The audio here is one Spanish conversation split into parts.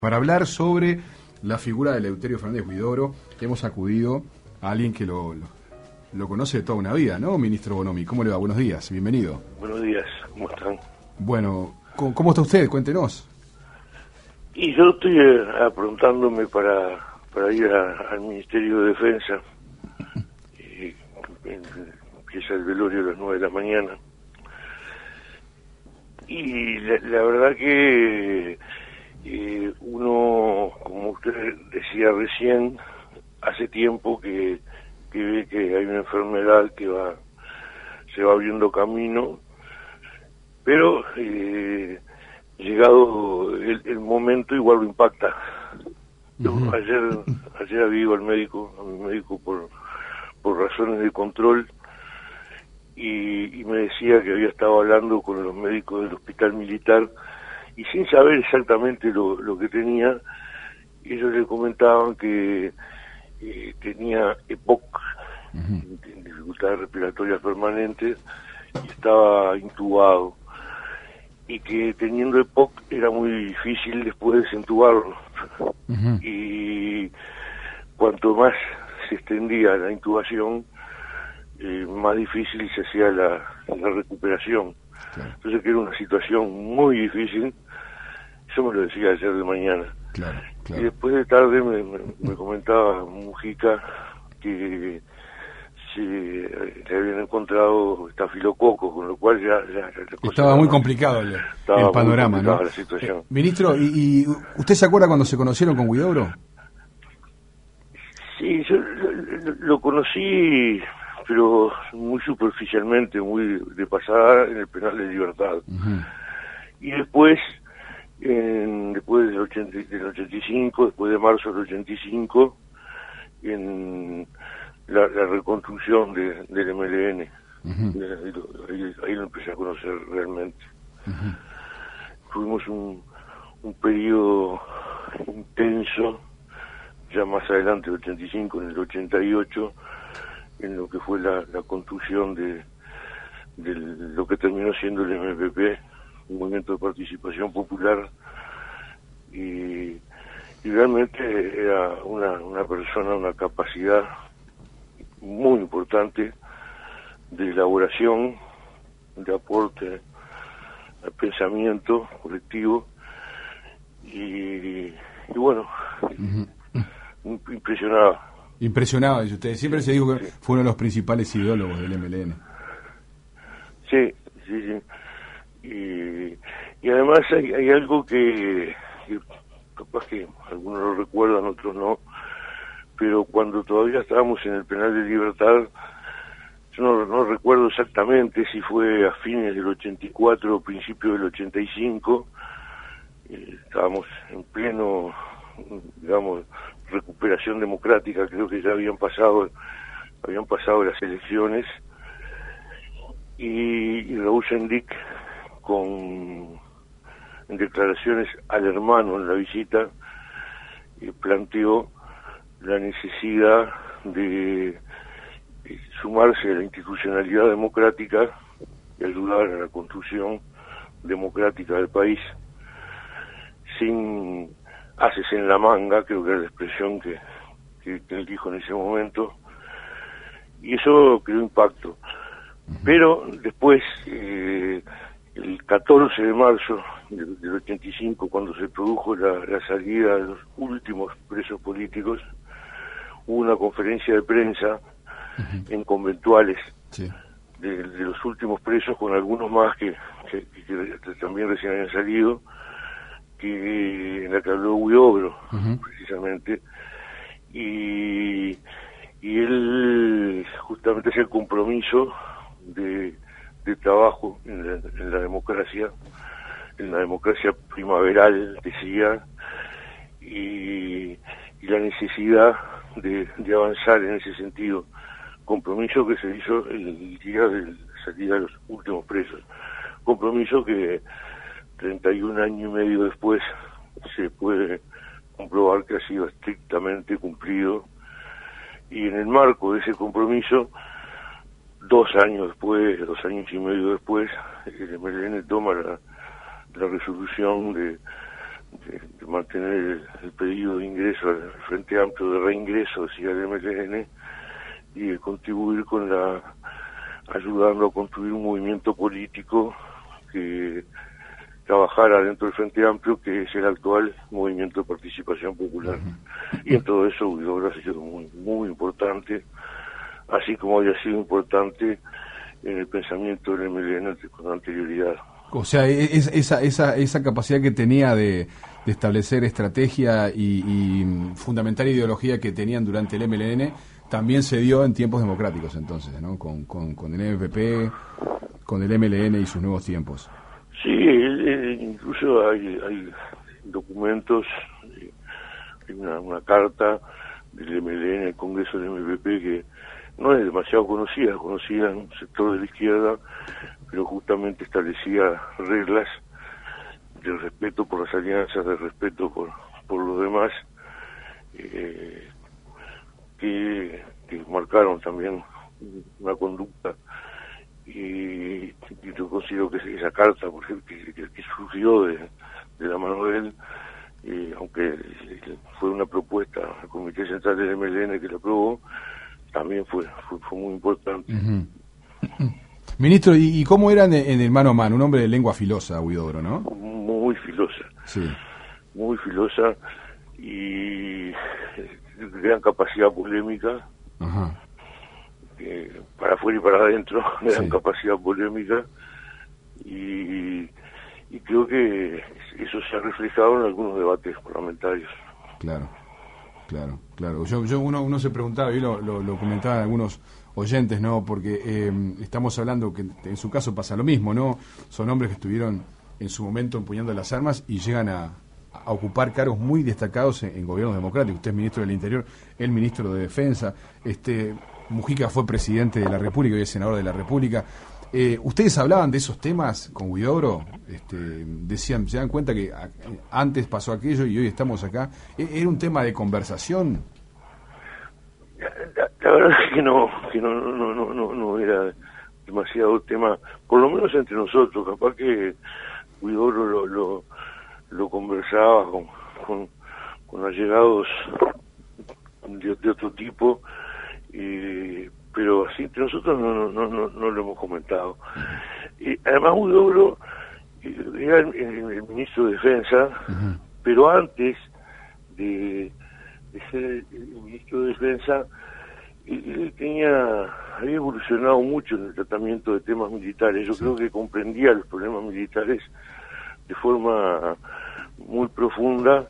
Para hablar sobre la figura de Eleuterio Fernández Huidobro, hemos acudido a alguien que lo conoce de toda una vida, ¿no, ministro Bonomi? ¿Cómo le va? Buenos días, bienvenido. Buenos días, ¿cómo están? Bueno, ¿cómo está usted? Cuéntenos. Y yo estoy aprontándome para ir al Ministerio de Defensa. Empieza el velorio a las 9 de la mañana. Y la verdad que uno, como usted decía recién, hace tiempo que ve que hay una enfermedad que se va abriendo camino, pero llegado el momento igual lo impacta. Uh-huh. Ayer había ido a mi médico por razones de control y me decía que había estado hablando con los médicos del hospital militar y sin saber exactamente lo que tenía, ellos le comentaban que tenía EPOC, uh-huh, dificultades respiratorias permanentes, y estaba intubado, y que teniendo EPOC era muy difícil después desentubarlo, uh-huh, y cuanto más se extendía la intubación, más difícil se hacía la recuperación. Claro. Entonces que era una situación muy difícil. Eso me lo decía ayer de mañana. Claro. Y después de tarde me comentaba Mujica que le habían encontrado estafilococo, con lo cual ya estaba muy complicado el panorama, ¿no? La situación. Ministro, ¿y usted se acuerda cuando se conocieron con Huidobro? Sí, yo lo conocí, pero muy superficialmente, muy de pasada en el penal de Libertad. Uh-huh. Y después del 85, después de marzo del 85, en la reconstrucción del MLN. Uh-huh. Ahí lo empecé a conocer realmente. Uh-huh. Tuvimos un periodo intenso, ya más adelante, el 85, en el 88, en lo que fue la construcción de lo que terminó siendo el MPP, un movimiento de participación popular, y realmente era una persona, una capacidad muy importante de elaboración, de aporte al pensamiento colectivo, y bueno, uh-huh, impresionaba, y usted siempre se dijo que fue uno de los principales ideólogos del MLN. Sí. Y además hay algo que capaz que algunos lo recuerdan, otros no, pero cuando todavía estábamos en el penal de Libertad, yo no recuerdo exactamente si fue a fines del 84 o principios del 85, estábamos en pleno, digamos, recuperación democrática, creo que ya habían pasado las elecciones, y Raúl Sendic, en declaraciones al hermano en la visita, planteó la necesidad de sumarse a la institucionalidad democrática y ayudar a la construcción democrática del país, sin haces en la manga, creo que era la expresión que él dijo en ese momento, y eso creó impacto. Pero después, el 14 de marzo del 85, cuando se produjo la salida de los últimos presos políticos, hubo una conferencia de prensa, uh-huh, en conventuales, sí, de los últimos presos, con algunos más que también recién habían salido, en la que habló Huidobro, uh-huh, precisamente, y él justamente hacía el compromiso de trabajo en la democracia primaveral, decía, y la necesidad de avanzar en ese sentido, compromiso que se hizo el día de la salida de los últimos presos, compromiso que 31 años y medio después se puede comprobar que ha sido estrictamente cumplido, y en el marco de ese compromiso, 2 años y medio después, el MLN toma la resolución de de mantener el pedido de ingreso al Frente Amplio, de reingreso hacia el MLN, y de contribuir ayudando a construir un movimiento político que trabajara dentro del Frente Amplio, que es el actual Movimiento de Participación Popular. Y en todo eso Huidobro ha sido muy, muy importante, así como había sido importante en el pensamiento del MLN con anterioridad. O sea, esa capacidad que tenía de establecer estrategia y fundamental ideología que tenían durante el MLN también se dio en tiempos democráticos, entonces, ¿no? Con el MPP, con el MLN y sus nuevos tiempos. Sí, incluso hay documentos, hay una carta del MLN, el Congreso del MPP, que no es demasiado conocida en un sector de la izquierda, pero justamente establecía reglas de respeto por las alianzas, de respeto por los demás, que marcaron también una conducta. Y yo considero que esa carta, por ejemplo, que surgió de la mano de él, aunque fue una propuesta al Comité Central del MLN que la aprobó, también fue muy importante. Ministro, ¿y cómo era en el mano a mano? Un hombre de lengua filosa, Huidobro, ¿no? Muy filosa. Sí. Muy filosa y gran capacidad polémica. Ajá. Para afuera y para adentro, gran Sí. capacidad polémica, y creo que eso se ha reflejado en algunos debates parlamentarios. Claro. Uno se preguntaba, y lo comentaban algunos oyentes, ¿no? Porque estamos hablando que en su caso pasa lo mismo, ¿no? Son hombres que estuvieron en su momento empuñando las armas y llegan a ocupar cargos muy destacados en gobiernos democráticos. Usted es ministro del Interior, él ministro de Defensa, Mujica fue presidente de la República, hoy es senador de la República. ¿Ustedes hablaban de esos temas con Huidobro? Decían, ¿se dan cuenta que antes pasó aquello y hoy estamos acá? ¿Era un tema de conversación? La verdad es que no era demasiado tema, por lo menos entre nosotros. Capaz que Huidobro lo conversaba con allegados de otro tipo, pero así entre nosotros no lo hemos comentado. Además Huidobro era el ministro de Defensa, pero antes de ser el ministro de Defensa, él había evolucionado mucho en el tratamiento de temas militares. Yo creo que comprendía los problemas militares de forma muy profunda,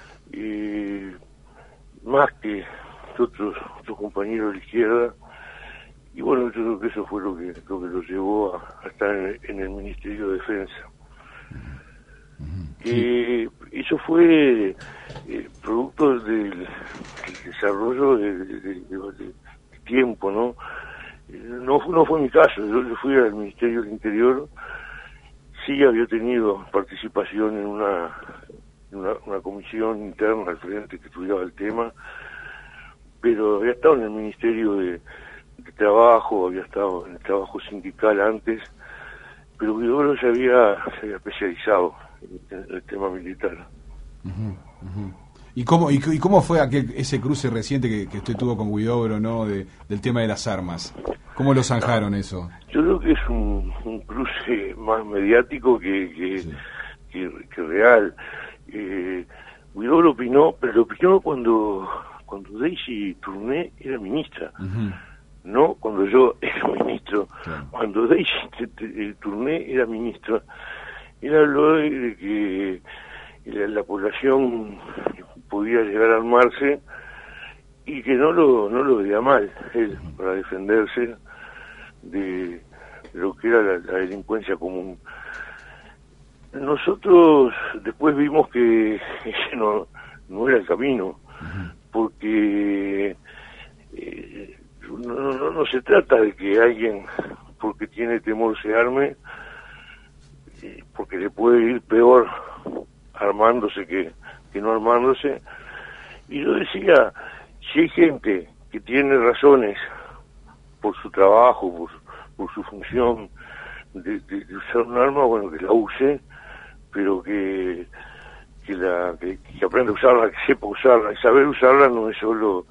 más que otros compañeros de la izquierda, y bueno, yo creo que eso fue lo que lo llevó a estar en el Ministerio de Defensa. Sí. Eso fue producto del desarrollo de tiempo, ¿no? No fue mi caso. Yo fui al Ministerio del Interior, sí había tenido participación en una comisión interna al frente que estudiaba el tema, pero había estado en el Ministerio de Trabajo, había estado en el trabajo sindical antes, pero Huidobro se había especializado en el tema militar. ¿Y cómo fue ese cruce reciente que usted tuvo con Huidobro, ¿no? Del tema de las armas? ¿Cómo lo zanjaron eso? Yo creo que es un cruce más mediático que real. Huidobro opinó, pero lo opinó cuando Daisy Tourné era ministra. No cuando yo era ministro. Claro. Cuando Daisy Tourné era ministra, él habló de que la población podía llegar a armarse y que no lo veía mal él para defenderse de lo que era la delincuencia común. Nosotros después vimos que ese no era el camino, porque no se trata de que alguien, porque tiene temor, se arme, porque le puede ir peor armándose que no armándose. Y yo decía, si hay gente que tiene razones por su trabajo, por su función de usar un arma, bueno, que la use, pero que que aprenda a usarla, que sepa usarla. Y saber usarla no es solo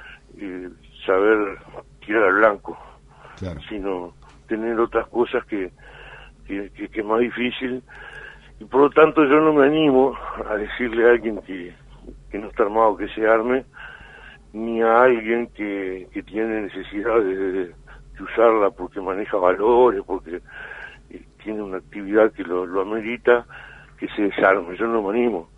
saber tirar al blanco, claro, sino tener otras cosas que es más difícil. Y por lo tanto yo no me animo a decirle a alguien que no está armado que se arme, ni a alguien que tiene necesidad de usarla porque maneja valores, porque tiene una actividad que lo amerita, que se desarme. Yo no me animo.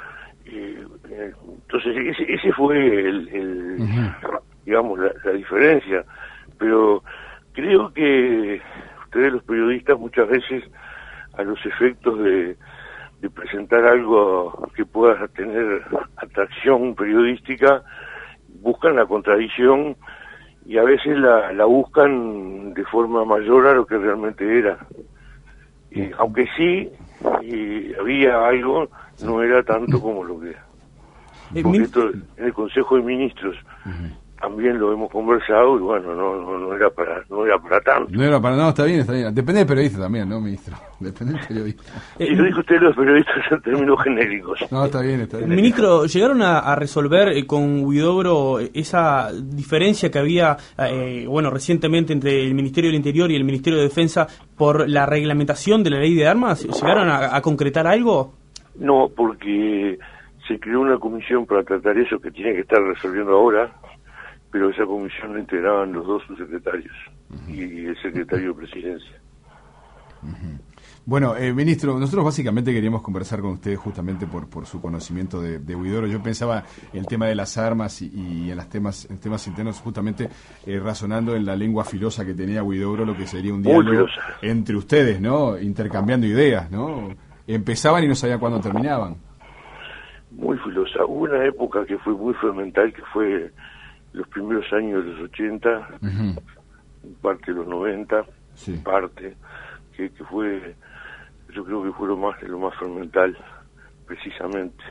Entonces ese fue digamos la diferencia. Pero creo que ustedes los periodistas muchas veces, a los efectos de presentar algo que pueda tener atracción periodística, buscan la contradicción y a veces la buscan de forma mayor a lo que realmente era. Aunque sí había algo, no era tanto como lo que era. Porque esto en el Consejo de Ministros también lo hemos conversado y bueno, no era para tanto. No era para nada, está bien. Depende del periodista también, ¿no, ministro? Depende del periodista. Y lo dijo usted, los periodistas en términos genéricos. No, está bien. Ministro, ¿llegaron a resolver con Huidobro esa diferencia que había, recientemente entre el Ministerio del Interior y el Ministerio de Defensa por la reglamentación de la ley de armas? ¿Llegaron a concretar algo? No, porque se creó una comisión para tratar eso que tiene que estar resolviendo ahora, pero esa comisión la integraban los dos subsecretarios y el secretario de Presidencia. Bueno, ministro, nosotros básicamente queríamos conversar con usted justamente por su conocimiento de Huidobro. Yo pensaba en el tema de las armas y en en temas internos, justamente razonando en la lengua filosa que tenía Huidobro, lo que sería un diálogo entre ustedes, ¿no? Intercambiando ideas, ¿no? Empezaban y no sabían cuándo terminaban. Muy filosa. Hubo una época que fue muy fermental, que fue los primeros años de los 80, parte de los 90, parte, que fue, yo creo que fue lo más fermental, precisamente.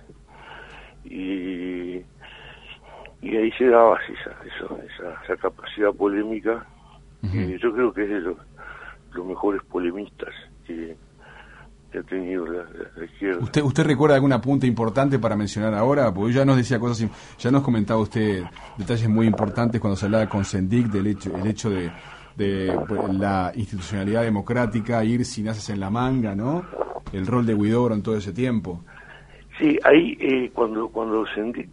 Y ahí se daba esa capacidad polémica, que yo creo que es de los mejores polemistas que ha tenido la izquierda. ¿Usted recuerda algún apunte importante para mencionar ahora? Porque ya nos decía cosas, ya nos comentaba usted detalles muy importantes cuando se hablaba con Sendik, el hecho de la institucionalidad democrática, ir sin ases en la manga, ¿no? El rol de Huidobro en todo ese tiempo. Sí, ahí cuando Sendik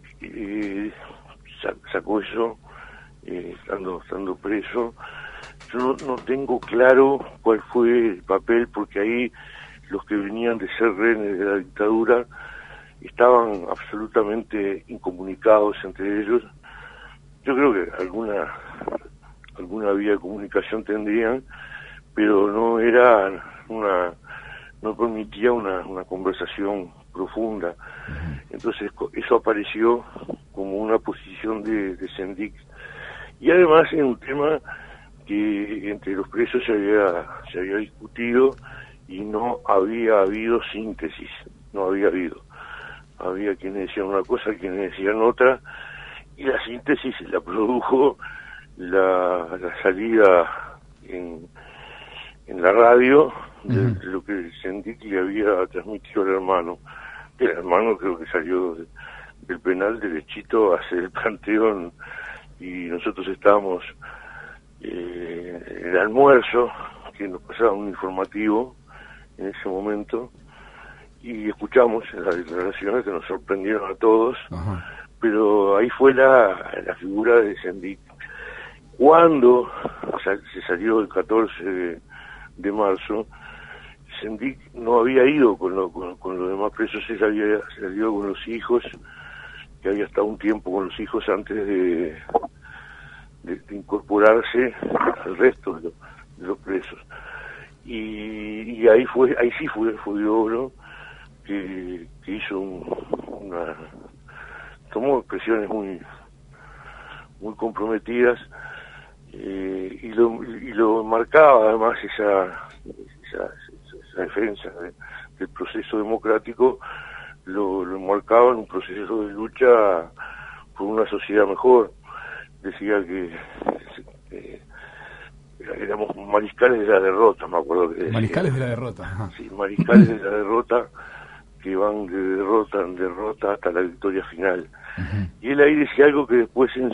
sacó eso, estando preso, yo no tengo claro cuál fue el papel, porque ahí los que venían de ser rehenes de la dictadura estaban absolutamente incomunicados entre ellos. Yo creo que alguna vía de comunicación tendrían, pero no permitía una conversación profunda. Entonces eso apareció como una posición de Sendik. Y además en un tema que entre los presos se había discutido y no había habido síntesis, había quienes decían una cosa, quienes decían otra, y la síntesis la produjo la salida en la radio de lo que Sendik le había transmitido al hermano. El hermano creo que salió del penal derechito a hacer el planteo, y nosotros estábamos en el almuerzo, que nos pasaba un informativo en ese momento, y escuchamos las declaraciones que nos sorprendieron a todos. Pero ahí fue la figura de Sendik. Cuando se salió el 14 de marzo, Sendik no había ido con los demás presos, se había salido con los hijos, que había estado un tiempo con los hijos antes de incorporarse al resto de los presos. Y ahí sí fue Huidobro que hizo tomó expresiones muy comprometidas, y lo marcaba además esa defensa del proceso democrático, lo marcaba en un proceso de lucha por una sociedad mejor. Decía que éramos mariscales de la derrota, me acuerdo que decía. Mariscales de la derrota. Sí, mariscales de la derrota, que van de derrota en derrota hasta la victoria final. Y él ahí decía algo que después en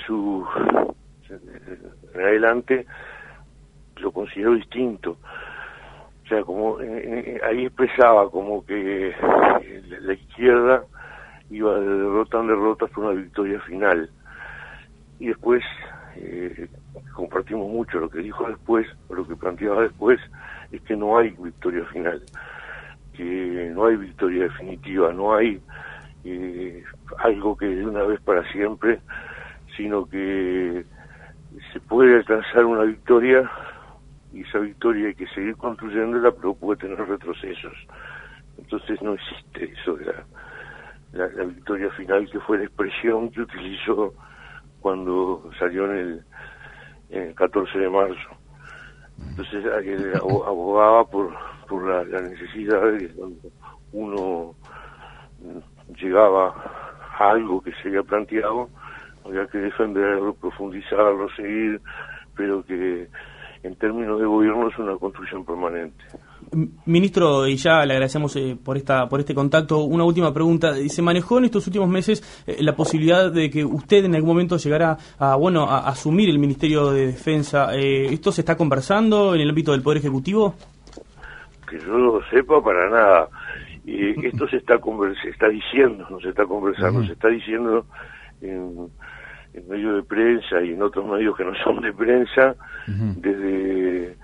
adelante lo consideró distinto. O sea, como ahí expresaba como que la izquierda iba de derrota en derrota hasta una victoria final. Y después compartimos mucho lo que dijo después, o lo que planteaba después, es que no hay victoria final, que no hay victoria definitiva, no hay algo que de una vez para siempre, sino que se puede alcanzar una victoria, y esa victoria hay que seguir construyéndola, pero puede tener retrocesos. Entonces no existe eso de la victoria final, que fue la expresión que utilizó cuando salió en el 14 de marzo. Entonces él abogaba por la necesidad de que cuando uno llegaba a algo que se había planteado, había que defenderlo, profundizarlo, seguir, pero que en términos de gobierno es una construcción permanente. Ministro, y ya le agradecemos por este contacto. Una última pregunta. ¿Se manejó en estos últimos meses la posibilidad de que usted en algún momento llegara a asumir el Ministerio de Defensa? ¿Esto se está conversando en el ámbito del Poder Ejecutivo? Que yo no lo sepa para nada. Esto se está diciendo, no se está conversando, se está diciendo en medios de prensa y en otros medios que no son de prensa, desde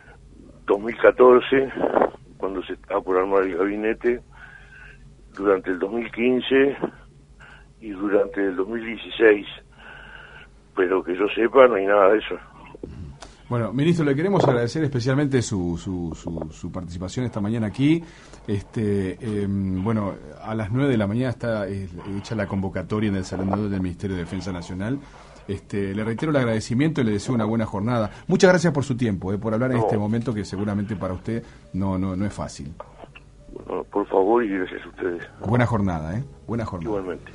2014, cuando se estaba por armar el gabinete, durante el 2015 y durante el 2016, pero que yo sepa no hay nada de eso. Bueno, ministro, le queremos agradecer especialmente su participación esta mañana aquí. Bueno, a las 9 de la mañana está hecha la convocatoria en el Salón del Ministerio de Defensa Nacional. Le reitero el agradecimiento y le deseo una buena jornada. Muchas gracias por su tiempo, por hablar en este momento que seguramente para usted no es fácil. Bueno, por favor, y gracias a ustedes. Buena jornada, Buena jornada. Igualmente.